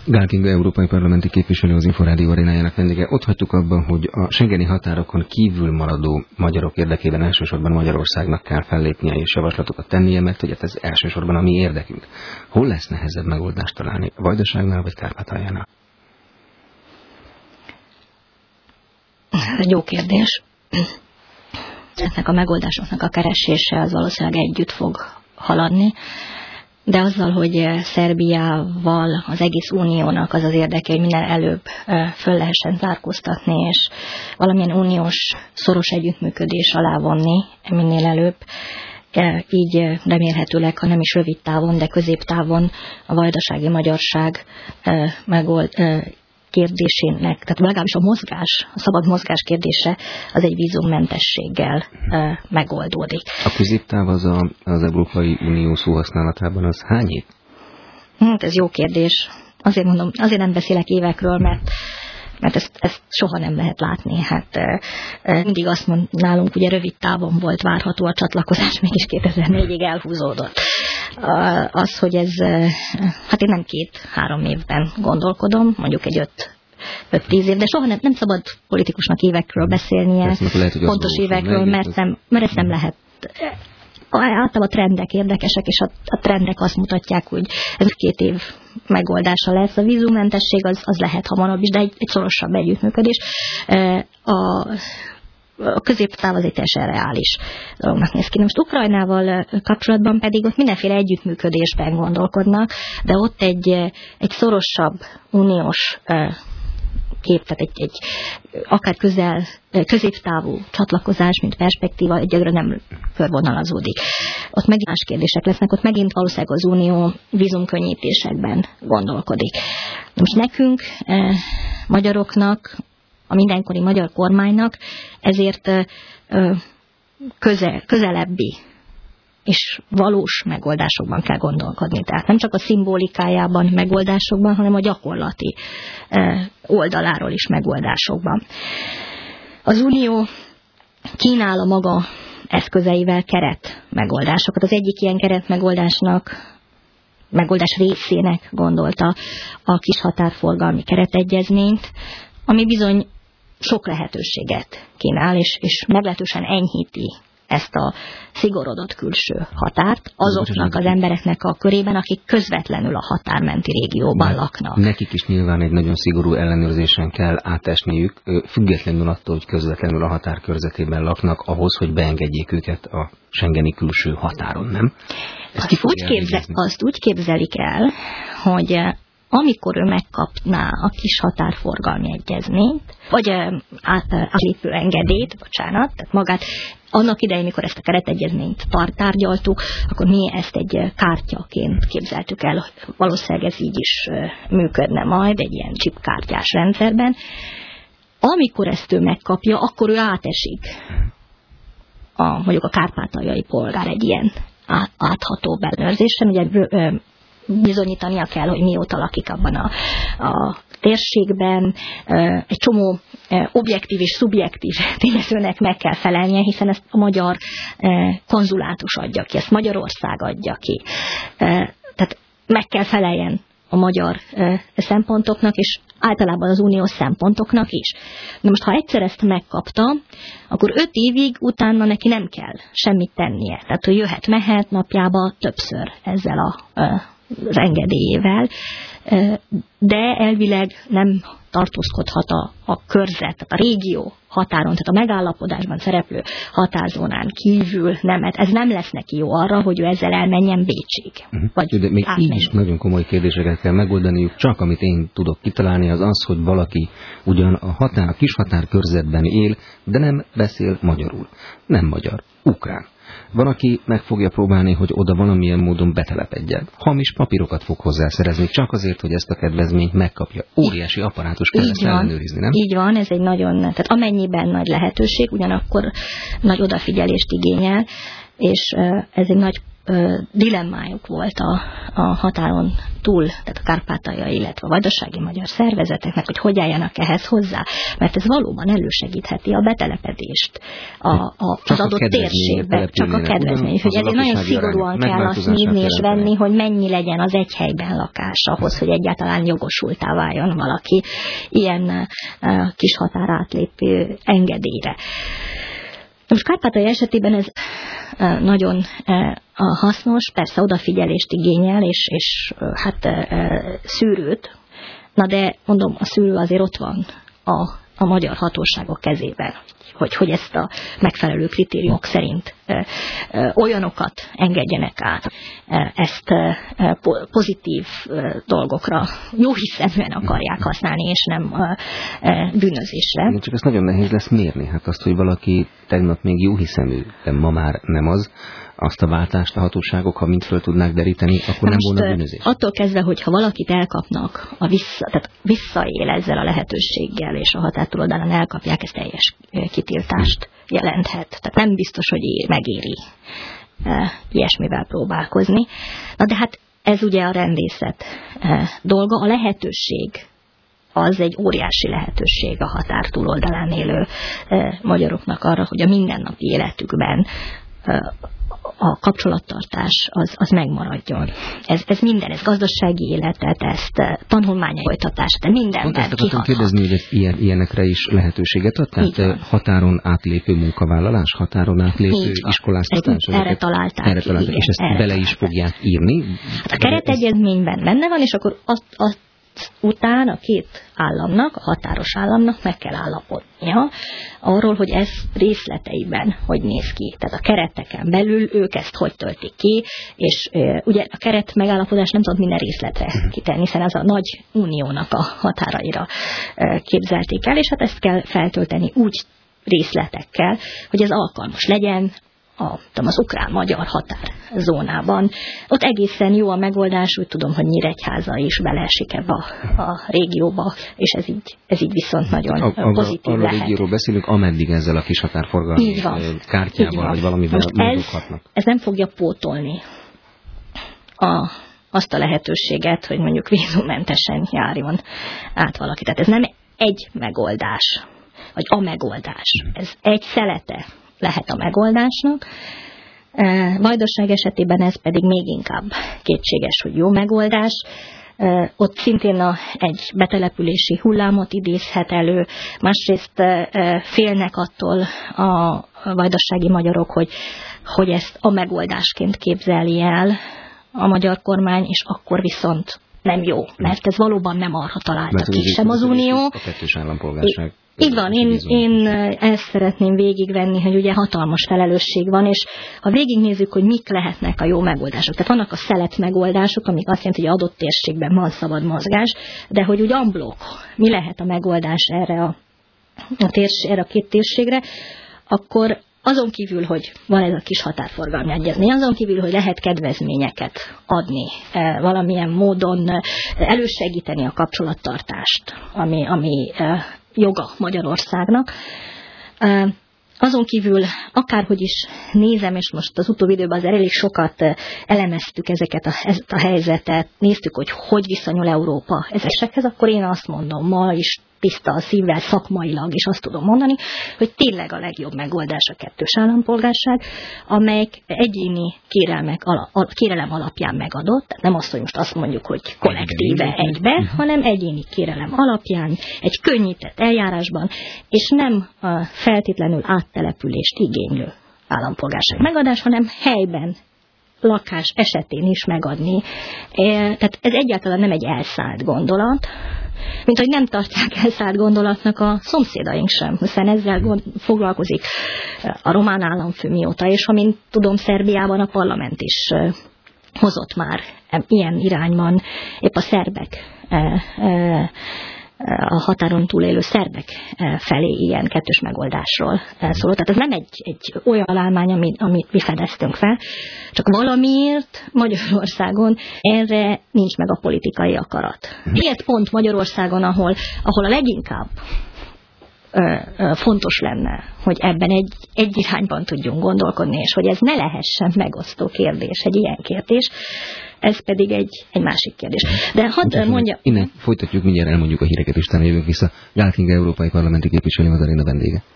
Gál Kinga, európai parlamenti képviselő, az Inforádió arénájának vendége. Ott hagytuk abban, hogy a schengeni határokon kívül maradó magyarok érdekében elsősorban Magyarországnak kell fellépnie és javaslatokat tennie, mert hogy ez elsősorban a mi érdekünk. Hol lesz nehezebb megoldást találni? Vajdaságnál vagy Kárpátaljánál? Jó kérdés. Ennek a megoldásoknak a keresése az valószínűleg együtt fog haladni. De azzal, hogy Szerbiával az egész uniónak az az érdeke, hogy minél előbb föl lehessen zárkóztatni, és valamilyen uniós szoros együttműködés alá vonni minél előbb, így remélhetőleg, ha nem is rövid távon, de középtávon a vajdasági magyarság kérdésének, tehát legalábbis a szabad mozgás kérdése az egy vízummentességgel megoldódik. A középtáv az Európai Unió szóhasználatában az hány év? Ez jó kérdés. Azért mondom, azért nem beszélek évekről, mert ezt soha nem lehet látni. Hát mindig azt nálunk, ugye rövid távon volt várható a csatlakozás, mégis 2004-ig elhúzódott. Az, hogy ez, hát én nem 2-3 évben gondolkodom, mondjuk egy 5-10 év, de soha nem szabad politikusnak évekről beszélnie, fontos évekről, mert ezt nem lehet. Általában a trendek érdekesek, és a trendek azt mutatják, hogy ez 2 év megoldása lesz. A vízummentesség az lehet hamarabb is, de egy szorosabb együttműködés. A középtáv az egy teljesen reális dolognak néz ki. Most Ukrajnával kapcsolatban pedig ott mindenféle együttműködésben gondolkodnak, de ott egy szorosabb uniós tehát egy akár középtávú csatlakozás, mint perspektíva egyelőre nem körvonalazódik. Ott megint más kérdések lesznek, ott megint valószínűleg az unió vízumkönnyítésekben gondolkodik. Most nekünk, magyaroknak, a mindenkori magyar kormánynak ezért közelebbi és valós megoldásokban kell gondolkodni. Tehát nem csak a szimbolikájában megoldásokban, hanem a gyakorlati oldaláról is megoldásokban. Az Unió kínál a maga eszközeivel keret megoldásokat. Az egyik ilyen keret megoldás részének gondolta a kis határforgalmi keretegyezményt, ami bizony sok lehetőséget kínál, és meglehetősen enyhíti ezt a szigorodott külső határt azoknak az embereknek a körében, akik közvetlenül a határmenti régióban laknak. Nekik is nyilván egy nagyon szigorú ellenőrzésen kell átesniük, függetlenül attól, hogy közvetlenül a határ körzetében laknak, ahhoz, hogy beengedjék őket a schengeni külső határon, nem? Azt úgy képzelik el, hogy amikor ő megkapná a kis határforgalmi egyezményt, vagy átlépő engedélyt, tehát magát, annak idején, mikor ezt a keretegyezményt tárgyaltuk, akkor mi ezt egy kártyaként képzeltük el, hogy valószínűleg ez így is működne majd, egy ilyen chipkártyás rendszerben. Amikor ezt ő megkapja, akkor ő átesik mondjuk a kárpátaljai polgár egy ilyen átható ellenőrzésen, ugye bizonyítania kell, hogy mióta lakik abban a térségben, egy csomó objektív és szubjektív tényezőnek meg kell felelnie, hiszen ezt a magyar konzulátus adja ki, ezt Magyarország adja ki. Tehát meg kell feleljen a magyar szempontoknak, és általában az uniós szempontoknak is. De most, ha egyszer ezt megkapta, akkor 5 évig utána neki nem kell semmit tennie. Tehát, hogy jöhet-mehet napjába többször ezzel az engedélyével, de elvileg nem tartózkodhat a körzet, tehát a régió határon, tehát a megállapodásban szereplő határzónán kívül nem, ez nem lesz neki jó arra, hogy ő ezzel elmenjen Bécsig. De még így is nagyon komoly kérdéseket kell megoldaniuk, csak amit én tudok kitalálni, az az, hogy valaki ugyan a kis határkörzetben él, de nem beszél magyarul. Nem magyar, ukrán. Van, aki meg fogja próbálni, hogy oda valamilyen módon betelepedjen. Hamis papírokat fog hozzászerezni, csak azért, hogy ezt a kedvezményt megkapja. Óriási apparátus kell ezt ellenőrizni, nem? Így van, ez egy nagyon, tehát amennyiben nagy lehetőség, ugyanakkor nagy odafigyelést igényel, és ez egy nagy dilemmájuk volt a határon túl, tehát a Kárpátalja, illetve a vajdasági magyar szervezeteknek, hogy álljanak ehhez hozzá, mert ez valóban elősegítheti a betelepedést az adott térségbe, csak a kedvezmény. Hogy ezért nagyon szigorúan kell azt nézni és venni, hogy mennyi legyen az egy helyben lakás ahhoz, hogy egyáltalán jogosultá váljon valaki ilyen kis határátlépő engedélyre. Most Kárpátalja esetében ez nagyon hasznos, persze odafigyelést igényel, és hát szűrőt, na de mondom, a szűrő azért ott van a magyar hatóságok kezében, hogy ezt a megfelelő kritériumok szerint olyanokat engedjenek át, ezt pozitív dolgokra jóhiszeműen akarják használni, és nem bűnözésre. Csak ezt nagyon nehéz lesz mérni, hát azt, hogy valaki tegnap még jóhiszemű, de ma már nem az, azt a váltást a hatóságok, ha mind föl tudnák deríteni, akkor nem volna bűnözés. Attól kezdve, hogyha valakit elkapnak, tehát visszaél ezzel a lehetőséggel, és a határtúloldalán elkapják, ez teljes kitiltást jelenthet. Tehát nem biztos, hogy megéri ilyesmivel próbálkozni. Na de hát ez ugye a rendészet dolga, a lehetőség az egy óriási lehetőség a határ túloldalán élő magyaroknak arra, hogy a mindennapi életükben a kapcsolattartás az megmaradjon. Ez minden, ez gazdasági életet, ezt tanulmányi folytatás, de mindenben kihathat. Azt akartam kérdezni, hogy ez ilyenekre is lehetőséget ad? Tehát határon átlépő munkavállalás, határon átlépő iskoláztatás? Erre találták. És ezt bele is fogják írni? Hát a keretegyezményben benne van, és akkor után a két államnak, a határos államnak meg kell állapodnia arról, hogy ez részleteiben hogy néz ki. Tehát a kereteken belül ők ezt hogy töltik ki, és ugye a keret megállapodás nem tud minden részletre kitenni, hiszen ez a nagy uniónak a határaira képzelték el, és hát ezt kell feltölteni úgy részletekkel, hogy ez alkalmas legyen az ukrán-magyar határzónában. Ott egészen jó a megoldás, úgy tudom, hogy Nyíregyháza is beleesik ebbe a régióba, és ez így viszont nagyon pozitív lehet. Arra a régióról beszélünk, ameddig ezzel a kis határforgalmi kártyával, vagy valamivel megdughatnak. Ez nem fogja pótolni azt a lehetőséget, hogy mondjuk vízummentesen járjon át valaki. Tehát ez nem egy megoldás, vagy a megoldás. Ez egy szelete lehet a megoldásnak. Vajdaság esetében ez pedig még inkább kétséges, hogy jó megoldás. Ott szintén egy betelepülési hullámot idézhet elő, másrészt félnek attól a vajdasági magyarok, hogy ezt a megoldásként képzeli el a magyar kormány, és akkor viszont nem jó, mert ez valóban nem arra találta ki sem az Unió. A kettős állampolgárság. Így van, én ezt szeretném végigvenni, hogy ugye hatalmas felelősség van, és ha végignézzük, hogy mik lehetnek a jó megoldások. Tehát vannak a szelet megoldások, amik azt jelenti, hogy adott térségben van szabad mozgás, de hogy úgy unblock, mi lehet a megoldás erre a két térségre, akkor azon kívül, hogy van ez a kis határforgalmi egyezmény, azon kívül, hogy lehet kedvezményeket adni, valamilyen módon elősegíteni a kapcsolattartást, ami joga Magyarországnak. Azon kívül, akárhogy is nézem, és most az utóbbi időben azért elég sokat elemeztük ezt a helyzetet, néztük, hogy viszonyul Európa ezesekhez, akkor én azt mondom, ma is tiszta a szívvel szakmailag, és azt tudom mondani, hogy tényleg a legjobb megoldás a kettős állampolgárság, amelyik egyéni kérelem alapján megadott, tehát nem azt, hogy most azt mondjuk, hogy kollektíve egybe, hanem egyéni kérelem alapján, egy könnyített eljárásban, és nem feltétlenül áttelepülést igénylő állampolgárság megadás, hanem helyben lakás esetén is megadni. Tehát ez egyáltalán nem egy elszállt gondolat, mint hogy nem tartják elszállt gondolatnak a szomszédaink sem, hiszen ezzel foglalkozik a román államfő mióta, és amint tudom, Szerbiában a parlament is hozott már ilyen irányban, épp a szerbek, a határon túlélő szerbek felé ilyen kettős megoldásról szóló. Tehát ez nem egy olyan találmány, amit mi fedeztünk fel, csak valamiért Magyarországon erre nincs meg a politikai akarat. Miért pont Magyarországon, ahol a leginkább fontos lenne, hogy ebben egy irányban tudjunk gondolkodni, és hogy ez ne lehessen megosztó kérdés, egy ilyen kérdés. Ez pedig egy másik kérdés. De hadd mondja... Innen folytatjuk, mindjárt elmondjuk a híreket, és utána jövünk vissza. Gál Kinga, európai parlamenti képviselő, Madalina vendége.